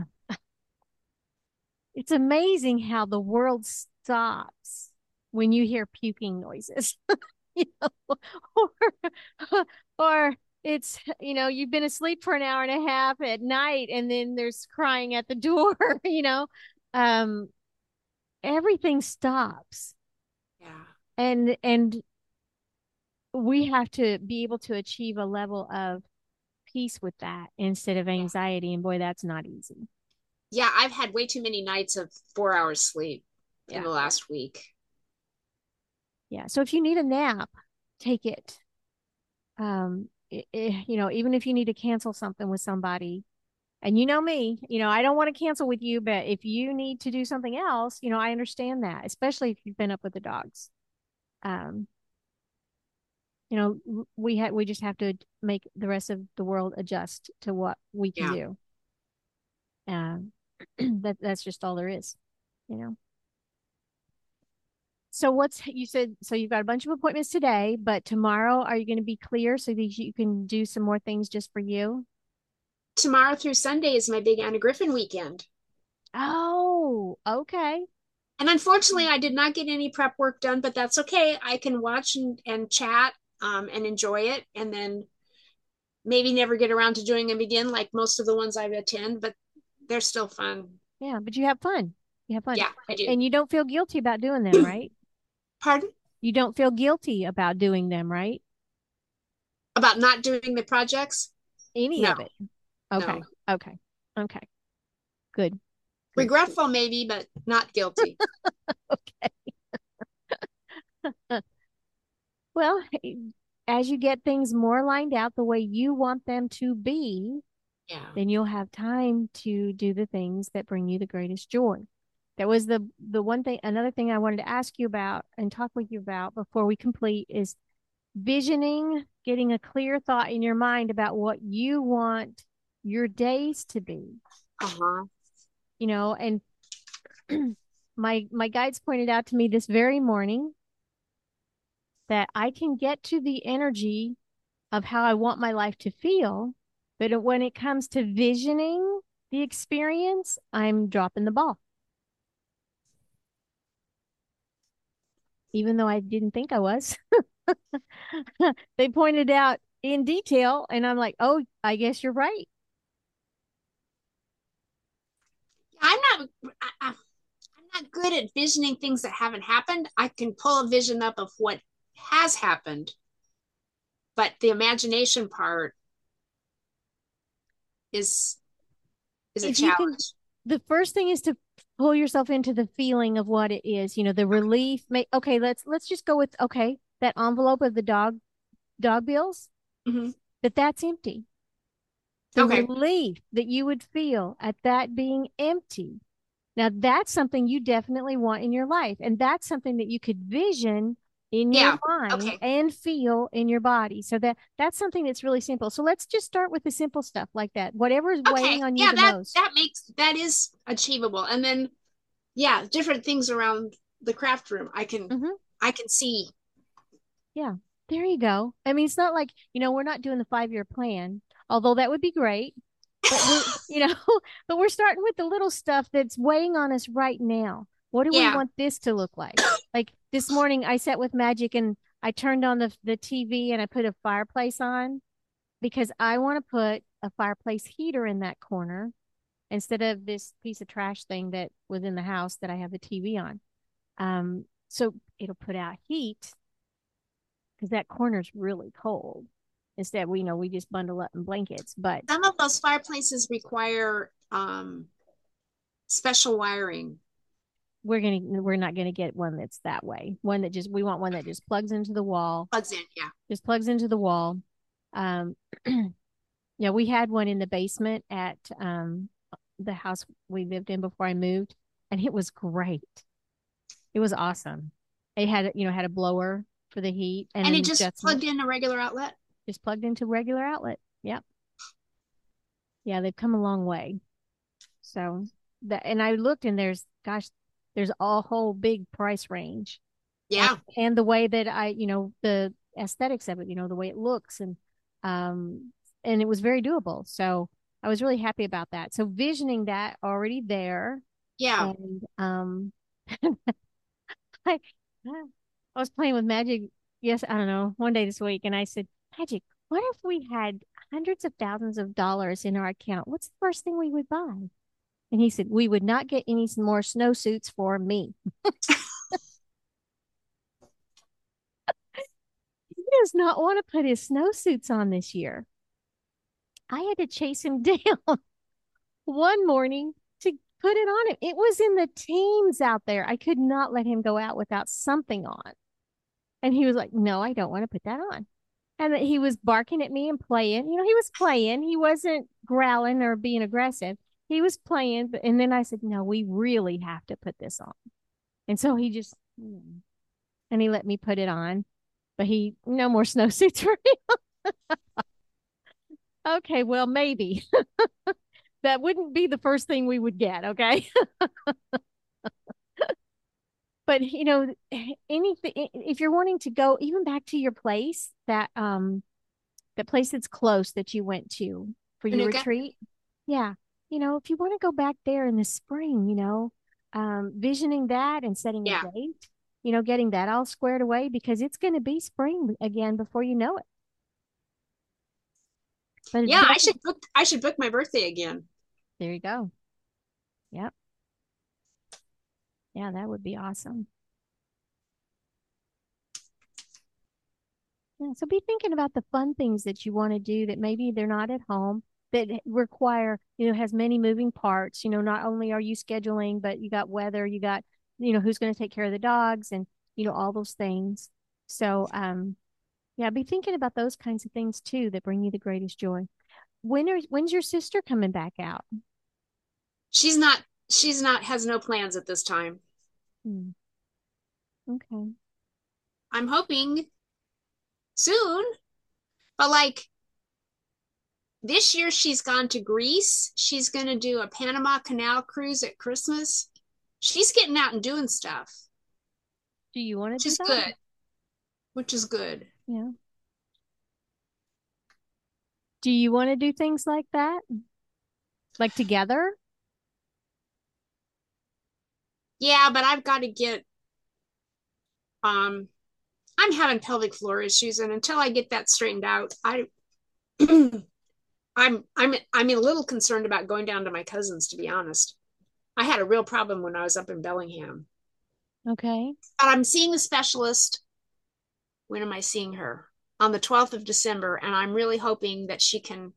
B: it's amazing how the world stops when you hear puking noises. You know, or or it's you know you've been asleep for an hour and a half at night and then there's crying at the door. You know, um, everything stops,
A: Yeah.
B: and and we have to be able to achieve a level of peace with that instead of
A: Yeah.
B: anxiety. And boy, that's not easy.
A: Yeah, I've had way too many nights of four hours sleep in
B: Yeah.
A: the last week.
B: Yeah. So if you need a nap, take it. Um, i- i- you know, even if you need to cancel something with somebody, and you know me, you know, I don't want to cancel with you, but if you need to do something else, you know, I understand that, especially if you've been up with the dogs. Um, you know, we had we just have to make the rest of the world adjust to what we can
A: Yeah.
B: do. Um, that that's just all there is, you know. So what's you said? So you've got a bunch of appointments today, but tomorrow are you going to be clear so that you can do some more things just for you?
A: Tomorrow through Sunday is my big Anna Griffin weekend.
B: Oh, okay.
A: And unfortunately, I did not get any prep work done, but that's okay. I can watch and, and chat um, and enjoy it, and then maybe never get around to doing them again, like most of the ones I've attended, but they're still fun.
B: Yeah, but you have fun. You have fun.
A: Yeah, I
B: A-
A: do.
B: And you don't feel guilty about doing them, right?
A: Pardon?
B: You don't feel guilty about doing them, right?
A: About not doing the projects?
B: Any
A: No,
B: of it. Okay.
A: no.
B: Okay. Okay. Good. Good.
A: Regretful, maybe, but not guilty.
B: Okay. Well, as you get things more lined out the way you want them to be,
A: Yeah.
B: then you'll have time to do the things that bring you the greatest joy. That was the the one thing another thing I wanted to ask you about and talk with you about before we complete is visioning, getting a clear thought in your mind about what you want your days to be.
A: Uh huh.
B: You know, and my my guides pointed out to me this very morning that I can get to the energy of how I want my life to feel, but when it comes to visioning the experience, I'm dropping the ball. Even though I didn't think I was. They pointed out in detail, and I'm like, oh, I guess you're right.
A: I'm not. I, I- I'm not good at visioning things that haven't happened. I can pull a vision up of what has happened, but the imagination part is is a
B: If you can,
A: challenge.
B: the first thing is to pull yourself into the feeling of what it is, you know, the relief. May, okay, let's let's just go with okay. that envelope of the dog dog bills,
A: Hmm.
B: that that's empty. The
A: Okay.
B: relief that you would feel at that being empty. Now, that's something you definitely want in your life. And that's something that you could vision in your
A: Yeah.
B: mind
A: Okay.
B: and feel in your body. So that that's something that's really simple. So let's just start with the simple stuff like that. Whatever is
A: Okay.
B: weighing on you
A: Yeah,
B: the
A: that
B: most.
A: that makes that is achievable. And then yeah, different things around the craft room. I can
B: Hmm.
A: I can see.
B: Yeah. There you go. I mean, it's not like, you know, we're not doing the five year plan, although that would be great. But we're, you know, but we're starting with the little stuff that's weighing on us right now. What do we
A: Yeah.
B: want this to look like? Like this morning, I sat with Magic and I turned on the the T V and I put a fireplace on because I want to put a fireplace heater in that corner instead of this piece of trash thing that was in the house that I have the T V on. Um, so it'll put out heat because that corner's really cold. Instead, we you know we just bundle up in blankets, but
A: Some of those fireplaces require um special wiring.
B: we're gonna we're not gonna get one that's that way. One that just we want one that just plugs into the wall,
A: Plugs in, yeah.
B: just plugs into the wall. Um, yeah, we had one in the basement at um the house we lived in before I moved, and it was great. It was awesome. It had you know had a blower for the heat and
A: And it
B: an
A: just
B: adjustment,
A: plugged in a regular outlet.
B: just plugged into regular outlet. Yep. Yeah, they've come a long way. So that and I looked and there's gosh, there's a whole big price range. And
A: Yeah.
B: and the way that I, you know, the aesthetics of it, you know, the way it looks and um and it was very doable. So I was really happy about that. So visioning that already there
A: Yeah.
B: and um I I was playing with Magic, yes, I don't know, one day this week and I said, Magic, what if we had hundreds of thousands of dollars in our account? What's the first thing we would buy? And he said, we would not get any more snowsuits for me. He does not want to put his snowsuits on this year. I had to chase him down one morning to put it on him. It was in the teens out there. I could not let him go out without something on. And he was like, no, I don't want to put that on. And that he was barking at me and playing. You know, he was playing. He wasn't growling or being aggressive. He was playing. But, and then I said, no, we really have to put this on. And so he just, and he let me put it on. But he, no more snowsuits for him. Okay, well, maybe. That wouldn't be the first thing we would get, okay? But you know, anything if you're wanting to go even back to your place, that um that place that's close that you went to for your
A: Manuka.
B: retreat. Yeah. You know, if you want to go back there in the spring, you know, um, visioning that and setting a
A: Yeah.
B: date, you know, getting that all squared away because it's going to be spring again before you know it. But it
A: Yeah, I
B: definitely,
A: should book I should book my birthday again.
B: there you go. Yep. Yeah, that would be awesome. Yeah, so be thinking about the fun things that you want to do that maybe they're not at home that require, you know, has many moving parts. You know, not only are you scheduling, but you got weather, you got, you know, who's going to take care of the dogs and, you know, all those things. So, um, yeah, be thinking about those kinds of things too that bring you the greatest joy. When are, when's your sister coming back out?
A: She's not she's not has no plans at this time.
B: Hmm, okay.
A: I'm hoping soon, but like this year she's gone to Greece. She's going to do a Panama Canal cruise at Christmas. She's getting out and doing stuff,
B: Do you want to
A: which
B: do
A: is
B: that?
A: good, which is good.
B: Yeah. Do you want to do things like that? Like together?
A: Yeah, but I've got to get um I'm having pelvic floor issues and until I get that straightened out, I I'm I'm I'm a little concerned about going down to my cousins to be honest. I had a real problem when I was up in Bellingham.
B: Okay.
A: But I'm seeing a specialist. When am I seeing her? On the twelfth of December and I'm really hoping that she can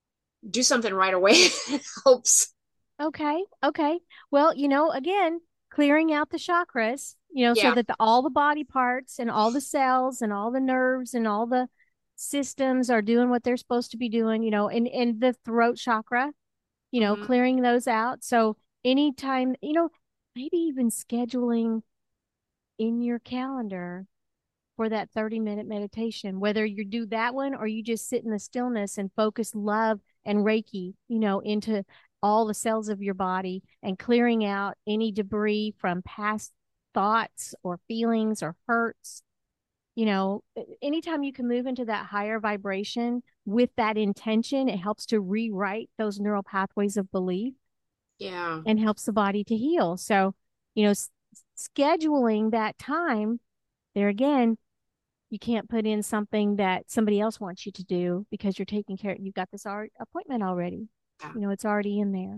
A: do something right away. Hopes.
B: Okay. Okay. Well, you know, again, clearing out the chakras, you know, so
A: Yeah.
B: that the, all the body parts and all the cells and all the nerves and all the systems are doing what they're supposed to be doing, you know, and, and the throat chakra, you know,
A: Hmm.
B: clearing those out. So anytime, you know, maybe even scheduling in your calendar for that thirty minute meditation, whether you do that one or you just sit in the stillness and focus love and Reiki, you know, into all the cells of your body and clearing out any debris from past thoughts or feelings or hurts. You know, anytime you can move into that higher vibration with that intention, it helps to rewrite those neural pathways of belief
A: Yeah.
B: and helps the body to heal. So, you know, s- scheduling that time there again, you can't put in something that somebody else wants you to do because you're taking care, you've got this already, appointment already.
A: Yeah.
B: You know, it's already in there.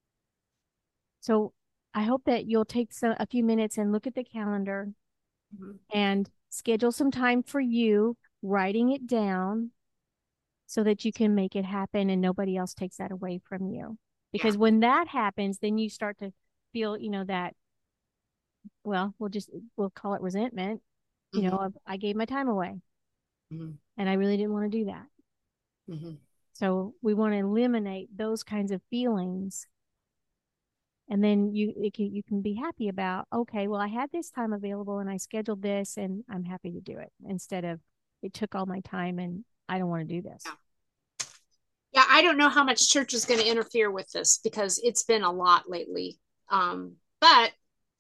B: So I hope that you'll take some, a few minutes and look at the calendar
A: Mhm.
B: and schedule some time for you, writing it down so that you can make it happen and nobody else takes that away from you.
A: Yeah.
B: Because when that happens, then you start to feel, you know, that, well, we'll just, we'll call it resentment. You know,
A: Hmm.
B: of, I gave my time away
A: Hmm.
B: and I really didn't want to do that.
A: Hmm.
B: So we want to eliminate those kinds of feelings. And then you it can, you can be happy about, okay, well, I had this time available and I scheduled this and I'm happy to do it instead of it took all my time and I don't want to do this.
A: Yeah. Yeah. I don't know how much church is going to interfere with this because it's been a lot lately. Um, but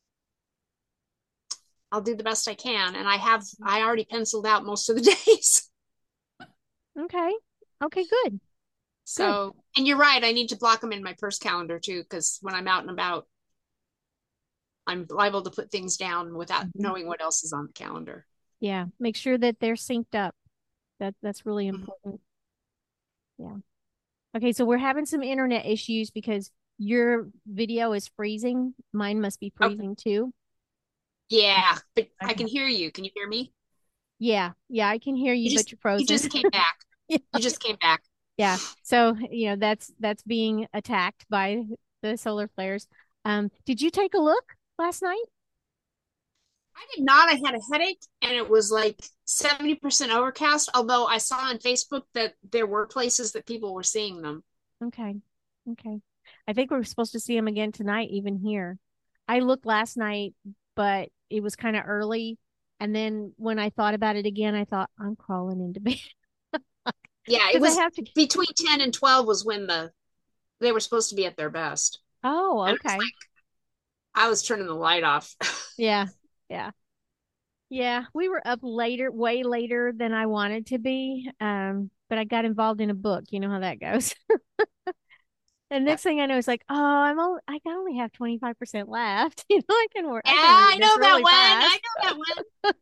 A: I'll do the best I can. And I have, I already penciled out most of the days.
B: Okay. Okay, good. Good.
A: So, and you're right. I need to block them in my purse calendar too, because when I'm out and about, I'm liable to put things down without
B: Mhm.
A: knowing what else is on the calendar.
B: Yeah. Make sure that they're synced up. That that's really
A: Mhm.
B: important. Yeah. Okay, so we're having some internet issues because your video is freezing. Mine must be
A: Oh,
B: freezing too.
A: yeah, but I
B: Okay.
A: can hear you. Can you hear me?
B: Yeah. Yeah, I can hear you,
A: You
B: but
A: just
B: you're
A: you
B: frozen.
A: just came back. You just came back.
B: Yeah. So, you know, that's that's being attacked by the solar flares. Um, did you take a look last night?
A: I did not. I had a headache and it was like seventy percent overcast, although I saw on Facebook that there were places that people were seeing them.
B: Okay. Okay. I think we're supposed to see them again tonight, even here. I looked last night, but it was kind of early. And then when I thought about it again, I thought I'm crawling into bed
A: Yeah, it
B: because I
A: was
B: have to.
A: between ten and twelve was when the they were supposed to be at their best.
B: Oh,
A: And it was
B: okay.
A: like I was turning the light off.
B: Yeah. Yeah. Yeah. We were up later, way later than I wanted to be. Um, but I got involved in a book. You know how that goes. And
A: Yeah,
B: next thing I know, it's like, oh, I'm only, I can only have twenty-five percent left. You know, I can work, I can read
A: I
B: this
A: know that
B: really
A: one. I
B: fast.
A: know that one.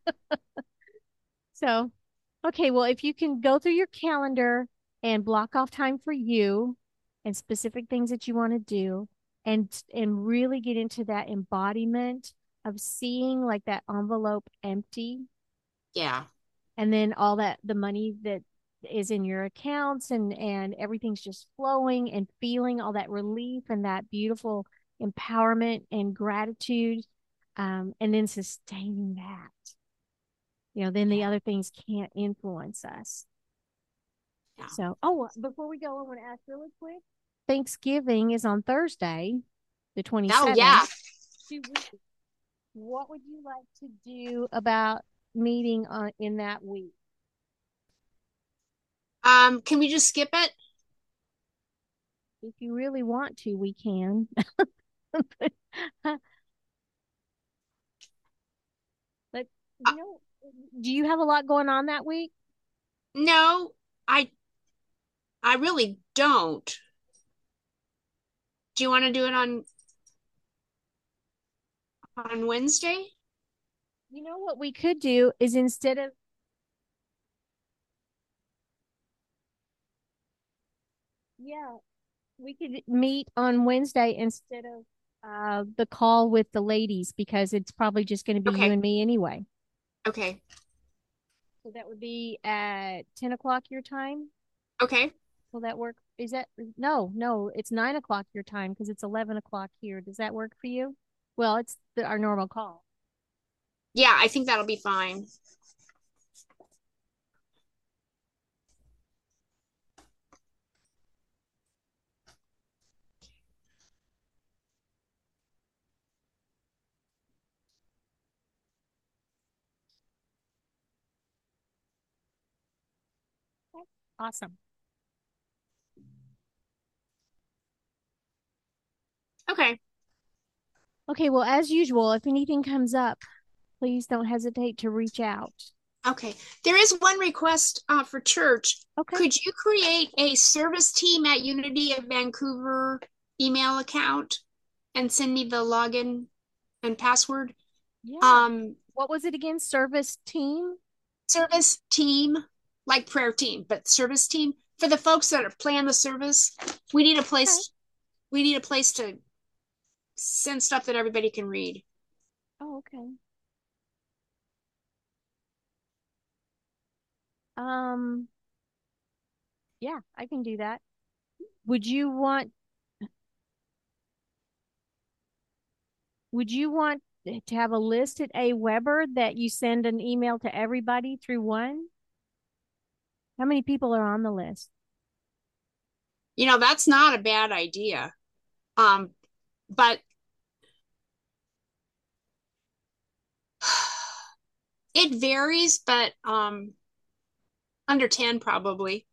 B: So, okay, well, if you can go through your calendar and block off time for you and specific things that you want to do and and really get into that embodiment of seeing like that envelope empty
A: Yeah.
B: and then all that the money that is in your accounts and and everything's just flowing and feeling all that relief and that beautiful empowerment and gratitude, um, and then sustaining that, you know, then the
A: Yeah.
B: other things can't influence us.
A: Yeah.
B: So, oh, before we go, I want to ask really quick, Thanksgiving is on Thursday the
A: Oh yeah.
B: twenty-seventh, two weeks. What would you like to do about meeting on in that week?
A: Um, can we just skip it?
B: If you really want to, we can. But
A: Uh,
B: you know, do you have a lot going on that week?
A: no, I I really don't. Do you want to do it on on Wednesday?
B: You know what we could do is instead of, yeah, we could meet on Wednesday instead of uh the call with the ladies because it's probably just going to be you
A: Okay.
B: and me anyway.
A: Okay.
B: So that would be at ten o'clock your time.
A: Okay.
B: Will that work? Is that no, no, it's nine o'clock your time because it's eleven o'clock here. Does that work for you? Well, it's the, our normal call.
A: Yeah, I think that'll be fine.
B: Awesome.
A: Okay.
B: Okay, well, as usual, if anything comes up, please don't hesitate to reach out.
A: Okay. There is one request uh, for church.
B: Okay.
A: Could you create a service team at Unity of Vancouver email account and send me the login and password?
B: Yeah.
A: Um,
B: What was it again? Service team?
A: service team, like prayer team, but service team for the folks that are plan the service. We need a
B: Okay.
A: place. We need a place to send stuff that everybody can read.
B: Oh, okay. Um, yeah, I can do that. Would you want would you want to have a list at AWeber that you send an email to everybody through one? How many people are on the list?
A: You know, that's not a bad idea. Um, but it varies, but um, under ten probably.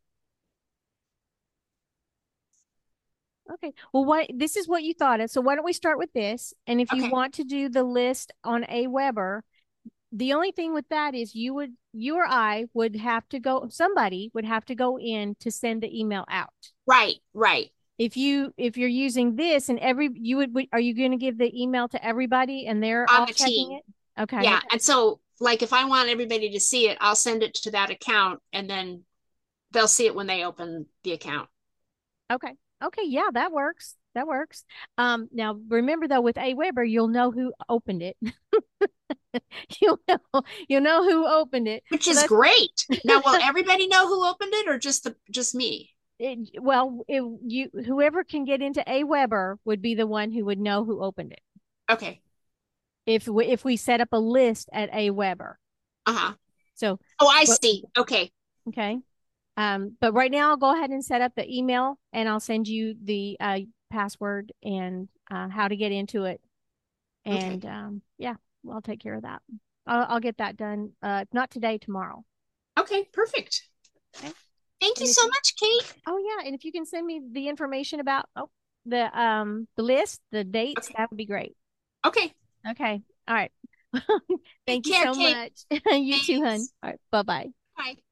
B: Okay. Well, what this is what you thought of. So why don't we start with this? And if you
A: Okay.
B: want to do the list on AWeber, the only thing with that is you would you or I would have to go, somebody would have to go in to send the email out.
A: Right, right.
B: If you if you're using this and every you would are you going to give the email to everybody and they're
A: On
B: all
A: the
B: checking
A: team.
B: it? Okay.
A: Yeah. And so, like, if I want everybody to see it, I'll send it to that account and then they'll see it when they open the account.
B: Okay. Okay, yeah, that works. That works. Um, now remember though, with AWeber, you'll know who opened it. You'll know you'll know who opened it.
A: Which
B: So
A: is
B: that's
A: great. Now, will everybody know who opened it or just the just me?
B: it, well, it, you whoever can get into AWeber would be the one who would know who opened it.
A: Okay.
B: If we, if we set up a list at AWeber.
A: Uh-huh.
B: So,
A: Oh, I
B: but
A: see. Okay.
B: okay. Um, but right now I'll go ahead and set up the email and I'll send you the uh, password and uh, how to get into it.
A: Okay.
B: And um, yeah, I'll take care of that. I'll, I'll get that done. Uh, if not today, tomorrow.
A: Okay, perfect.
B: Okay.
A: Thank you
B: And if
A: so
B: you,
A: much, Kate.
B: oh yeah, and if you can send me the information about oh the um the list, the dates,
A: Okay.
B: that would be great.
A: Okay.
B: Okay. All right.
A: Take
B: Thank you
A: care,
B: so
A: Kate.
B: much. You too, hun.
A: Thanks.
B: All right. Bye bye.
A: Bye.